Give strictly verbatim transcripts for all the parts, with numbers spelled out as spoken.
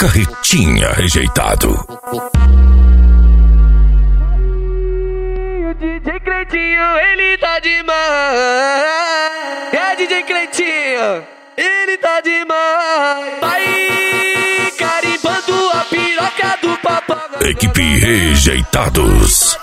Carretinha rejeitado. O D J Cleitinho, ele tá demais. É D J Cleitinho, ele tá demais. Vai carimbando a piroca do papagaio. Equipe Rejeitados.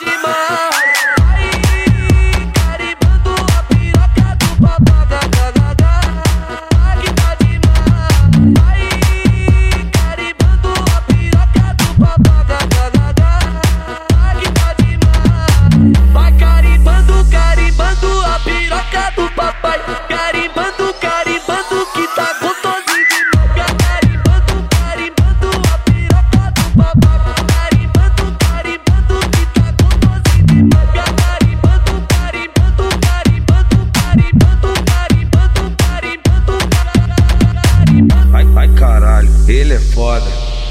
Ele é foda.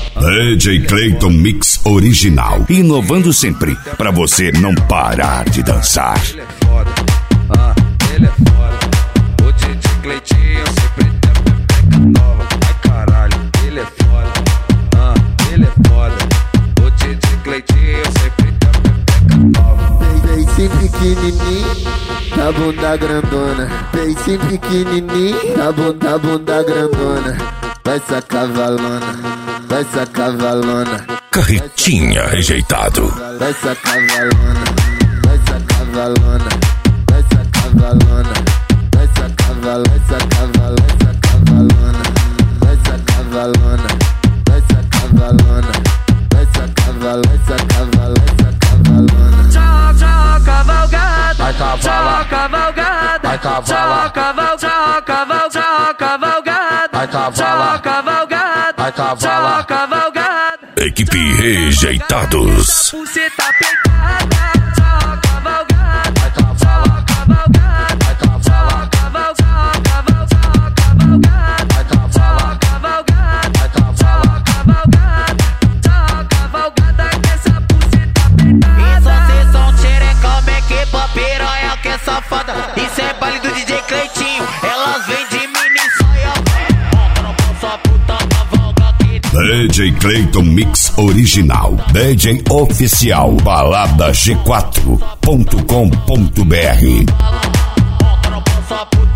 D J Cleiton Mix Original. Inovando sempre, pra você não parar de dançar. Ele é foda. Ah, ele é foda. O D J Cleitinho sempre tem pepeca nova. Ai caralho, ele é foda. Ah, ele é foda. O D J Cleitinho sempre tem pepeca nova. Peitinho pequenininho, da bunda grandona. Peitinho pequenininho, da bunda, bunda grandona. Vai sacar valona, vai sacar valona. Carretinha rejeitado. Vai sacar valona, vai sacar valona, vai sacar valona, vai sacar valona, vai sacar valona, vai sacar valona, vai sacar valona, vai sacar valona, vai sacar valona, vai sacar valona. Tchau, tchau, cavalgada. Vai cavala, tchau, cavalgada. vai cavala, Tchau, caval, tchau, caval, tchau, cavalgada. vai cavala, Tchau, cavalgada. vai cavala. Tchau, cavalgada. Equipe Rejeitados. Você tá pegada. Tchau, cavalgada. Vai cavala, Tchau, cavalgada. vai cavala, Tchau, caval, tchau, caval, tchau, cavalgada. vai cavala, Tchau, cavalgada. vai cavala. Tchau, cavalgada. Tchau, cavalgada, que essa buceta pegada. Isso cês são xerecão, meque piranha que é safada. Isso é baile do D J Cleitinho. Elas vêm de mini saia. Monta no sua puta cavalga aqui. D J Cleiton Mix Original. D J Oficial. balada g quatro ponto com ponto br. Monta no sua puta.